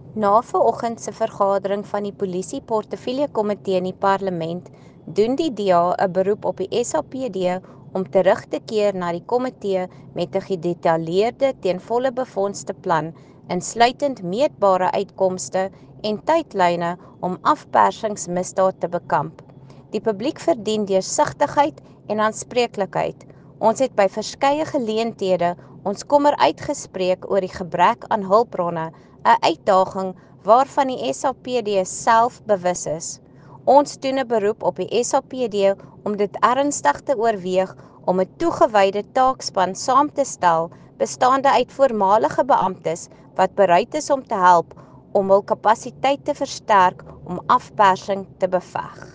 Na vanoggend se vergadering van die Polisie Portefeuljekomitee in die Parlement, doen die DA 'n beroep op die SAPD om terug te keer na die komitee met 'n gedetailleerde ten volle befondste plan, insluitend meetbare uitkomste en tydlyne om afpersingsmisdaad te bekamp. Die publiek verdien deursigtigheid en aanspreeklikheid. Ons het by verskeie geleenthede ons kommer uitgespreek oor die gebrek aan hulpbronne, 'n uitdaging waarvan die SAPD self bewus is. Ons doen 'n beroep op die SAPD om dit ernstig te oorweeg om 'n toegewyde taakspan saam te stel bestaande uit voormalige beamptes wat bereid is om te help om hul kapasiteit te versterk om afpersing te beveg.